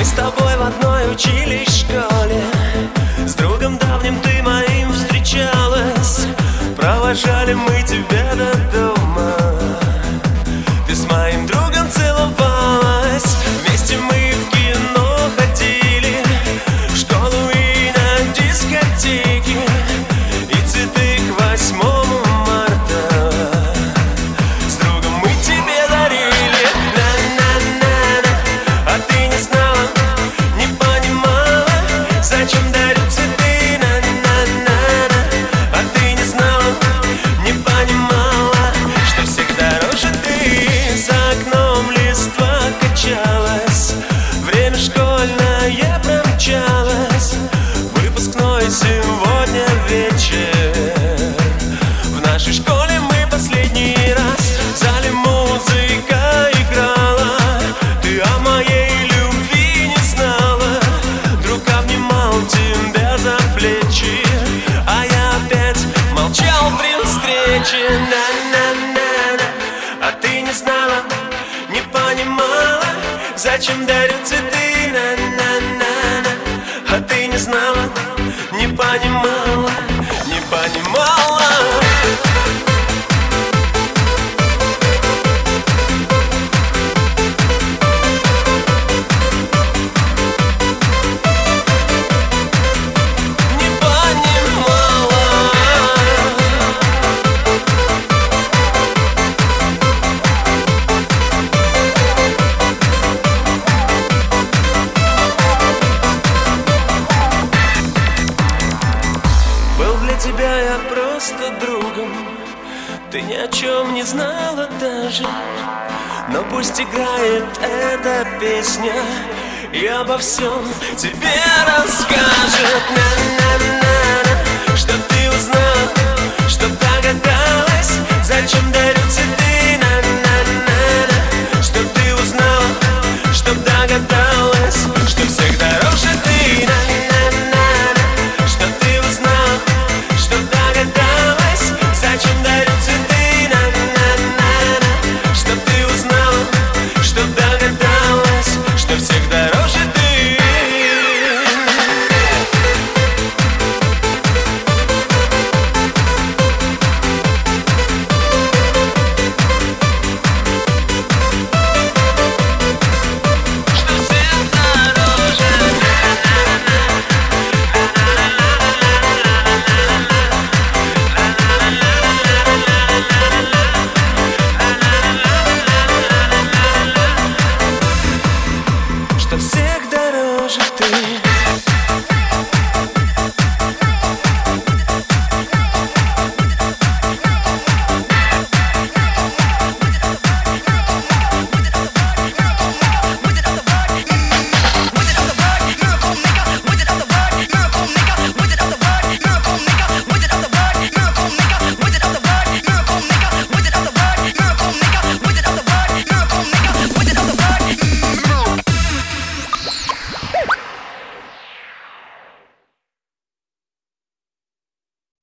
с тобой в одной учились школе, с другом давним ты моим встречалась. Провожали мы тебя до дома, ты с моим другом целовалась. Вместе мы в кино ходили, в школу и на дискотеки, и цветы к 8 марта с другом мы тебе дарили. На-на-на-на. А ты не знала, не понимала, зачем дарю цветы. На-на-на-на. А ты не знала, не понимала, что всех дороже ты. За окном листва качалась, время школьное промчалось. Выпускной сегодня вечер, в нашей школе мы последний раз. В зале музыка играла, ты о моей любви не знала. Друг обнимал тебя за плечи, а я опять молчал при встрече. На-на-на-на. А ты не знала, не понимала, зачем дарю цветы. На-на-на-на. А ты не знала, не понимала, не понимала. Тебя я просто другом, ты ни о чем не знала даже. Но пусть играет эта песня и обо всем тебе расскажет. На-на-на-на. Что ты узнала, что догадалась, зачем дарю цветы.